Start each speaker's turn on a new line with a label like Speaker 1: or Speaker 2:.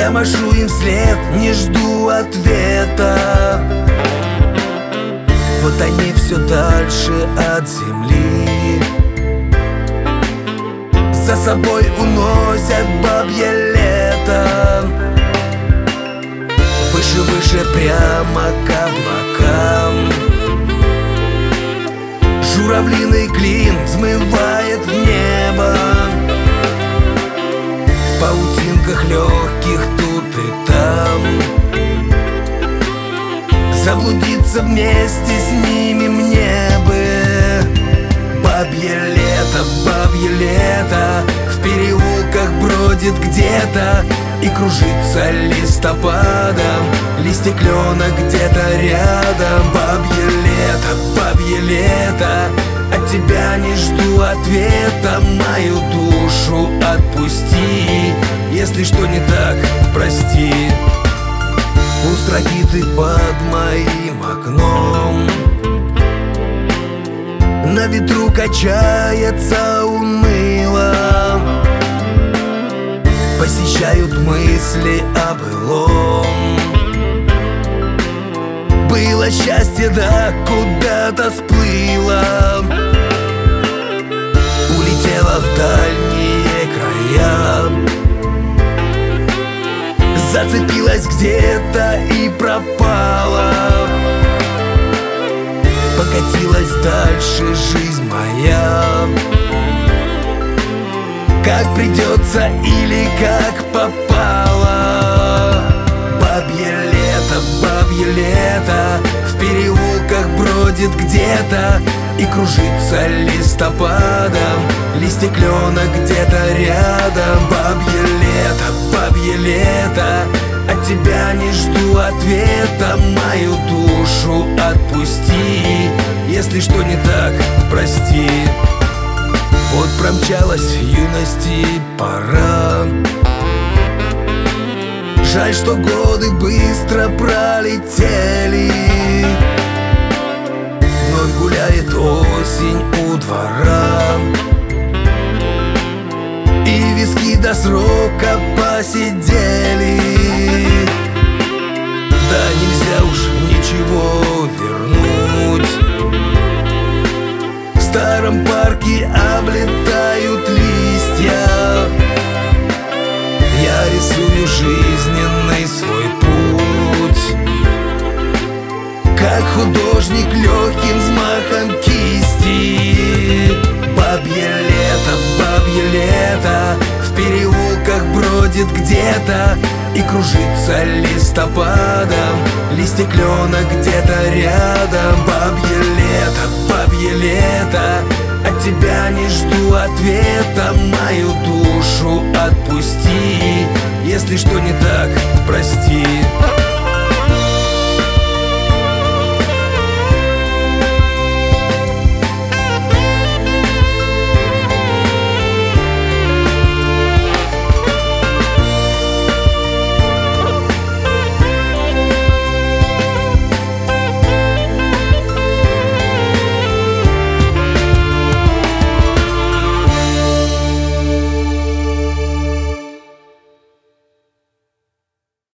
Speaker 1: Я машу им вслед, не жду ответа. Вот они все дальше от земли, за собой уносят бабье лето. Выше, выше, прямо к облакам. Журавлиный клин взмывает в небо. В паутинках легких тут и там. Заблудиться вместе с ними мне бы. Бабье лето в переулках бродит где-то и кружится листопадом. Листья клена где-то рядом. Бабье лето, от тебя не жду ответа. Мою душу отпусти, если что не так, прости. Пусть ракеты под моим окном, на ветру качается уныло. Посещают мысли о былом. Было счастье, да куда-то сплыло. Улетела в дальние края. Зацепилась где-то и пропала. Покатилась дальше жизнь моя. Как придется или как попало. Бабье лето в переулках бродит где-то и кружится листопадом. Листья клена где-то рядом. Бабье лето, от тебя не жду ответа. Мою душу отпусти, если что не так, прости. Вот промчалась юности пора. Жаль, что годы быстро пролетели. Вновь гуляет осень у двора, и виски до срока посидели. Да нельзя уж ничего вернуть. В старом парке облетают листья. Я рисую жизненный свой путь, как художник легким взмахом кисти. Бабье лето в переулках бродит где-то и кружится листопадом. Листья клена где-то рядом. Бабье лето, от тебя не жду ответа. Мою душу отпусти, если что не так,